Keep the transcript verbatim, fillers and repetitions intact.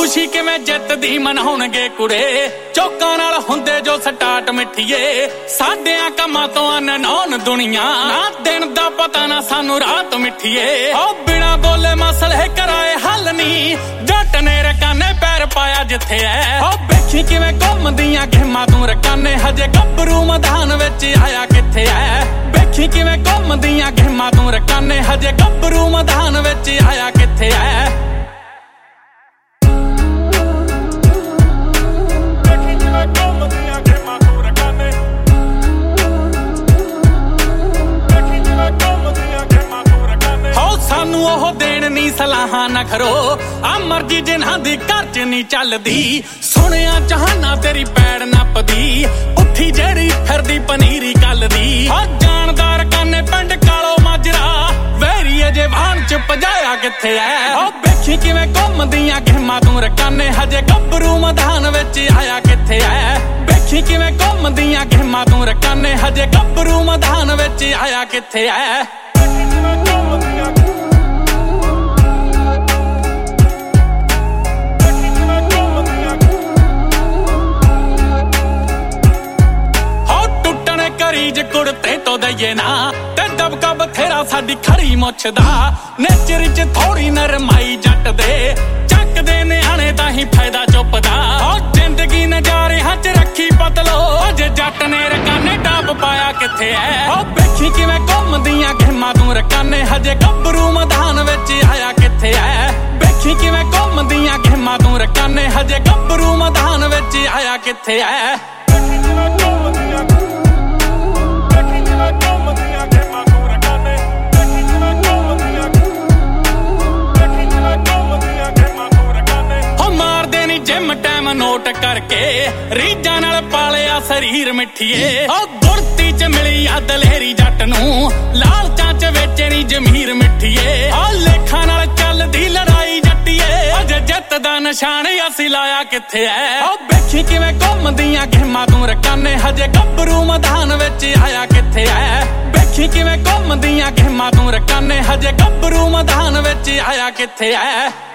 खुशी किवें जितदी मनाउणगे कुड़े चौकां नाल हुंदे जो स्टार्ट मिठिए साडियां कमां तों अननौन दुनिया ना दिन दा पता ना सानू रात मिठिए ओ बिना बोले मसले कराए हल नी जट ने रकाने पैर पाया जिथे है ओ वेखी किवें घुमदियां गेमां तूं रकाने हजे गब्बरू मैदान विच आया किथे है वेखी किवें घुमदियां गेमां तूं रकाने हजे गब्बरू मैदान विच आया किथे है सानू ओह देण नी सलाहां ना करो आ मर्जी जिन्हां दी घर च नी चलदी सुनिया चाहना तेरी पैड़ नपदी उठी जेड़ी फिरदी पनीरी कल दी आ जानदार काने पिंड कालो माजरा वैरी अजे वाहन च भजाया किथे है ओ वेखी किवें घुमदियां गेमां तूं रकाने हजे गब्बरू मैदान विच आया किथे है वेखी किवें घुमदियां गेमां तूं रकाने हजे गब्बरू मैदान विच आया किथे है करीज कुड़ते तो दईए ना ते दबका बथेरा साडी खरी मुछदा नेचर च थोड़ी नरमाई जट दे चक दे न्याणे ताही फायदा चुपदा ओ जिंदगी नजारे हच रखी पतलो अजे जट ने रकाने डाब पाया किथे है ओ वेखी किवें घुमदियां गेमां तूं रकाने हजे गब्बरू मैदान विच आया किथे है वेखी किवें घुमदियां गेमां तूं रकाने हजे गब्बरू मैदान विच आया किथे है जिम टाइम नोट करके रीजा नाल पालिया शरीर मिठिए ओ गुरती च मिली आ दलेरी जट नूं लालचां च वेचणी जमीर मिठिए ओ लेखां नाल चलदी लड़ाई जट्टिए अजे जित दा निशान असीं लाया किथे है ओ वेखी किवें घुमदियां गेमां तूं रकाने हजे गब्बरू मैदान विच आया किथे है वेखी किवें घुमदियां गेमां तूं रकाने हजे गब्बरू मैदान विच आया किथे है।